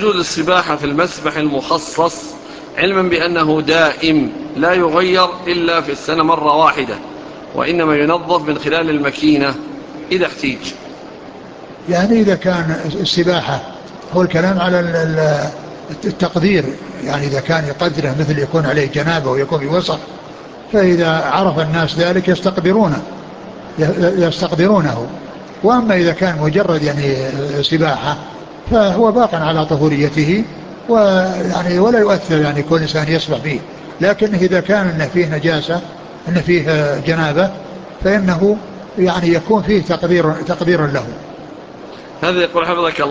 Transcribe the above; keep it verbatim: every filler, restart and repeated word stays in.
تجوز السباحة في المسبح المخصص علما بأنه دائم لا يغير إلا في السنة مرة واحدة وإنما ينظف من خلال الماكينة إذا احتيج؟ يعني إذا كان السباحة هو الكلام على التقدير، يعني إذا كان يقدره مثل يكون عليه جنابه ويكون في وسط، فإذا عرف الناس ذلك يستقدرونه يستقدرونه وأما إذا كان مجرد يعني سباحة فهو باق على طهوريته ويعني ولا يؤثر يعني كل إنسان يسبح فيه، لكن إذا كان إنه فيه نجاسة إنه فيه جنابة فإنه يعني يكون فيه تقدير تقدير له. هذا يقول حفظك الله